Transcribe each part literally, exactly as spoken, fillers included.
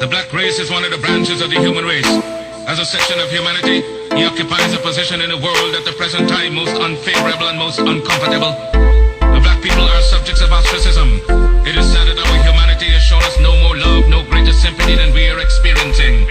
The black race is one of the branches of the human race. As a section of humanity, he occupies a position in the world at the present time most unfavorable and most uncomfortable. The black people are subjects of ostracism. It is said that our humanity has shown us no more love, no greater sympathy than we are experiencing.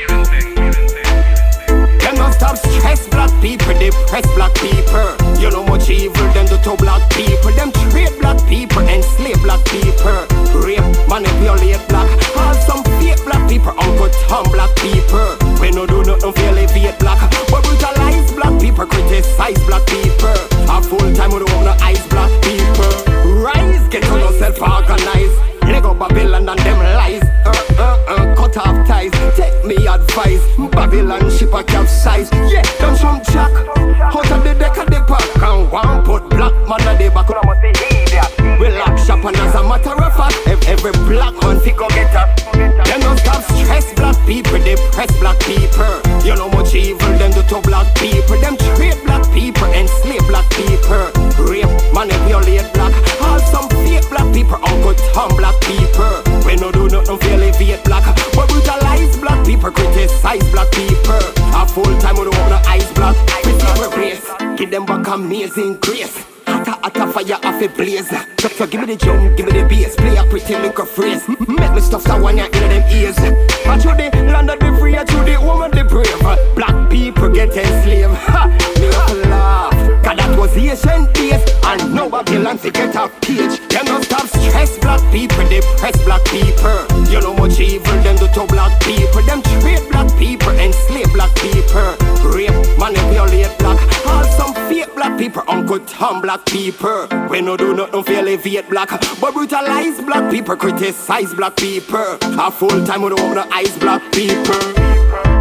Them not stop stress black people, they press black people. You know much evil than the two black people. Them trade black people, enslave black people. Rape, manipulate black. All some fake black people, Uncle Tom black people. We no do nothing for elevate black, but brutalize black people, criticize black people. A full time we don't want no eyes black people. Rise, get on yourself organized. Leg up Babylon and them lies. Uh, uh, uh, cut off ties. Take me advice. Babylon ship a capsize. Yeah, done some jack. Out of the deck of the park. And one put black man at the back. We lock shop and as a matter of fact, every black man fi go get up. Them don't stop stress black people. They press black people. You know much evil than the two black people. Them trade black people, enslave black people. Rape, manipulate black. All some fake black people, Uncle Tom black people. We no do nothing for elevate black, but brutalize black people, criticize black people. A full time we don't want no eyes black. We see we race, give them back amazing grace. Hotter, hotter fire off a blaze. So, so give me the drum, give me the bass. Play a pretty little phrase. Make me stuff so when you hear them ears. I through the land of the free, I through the woman the brave. Black people get enslaved. Ha! Me have to laugh, cause that was ancient days. And now Babylon to get a page. Them don't stop stress black people, they press black people. You know much evil than the two black people. Them trade black people, enslave black people. Rape, manipulate black. All some fake black people, Uncle Tom black people. We no do nothing for elevate black, but brutalize black people, criticize black people. A full time we don't want no eyes black people.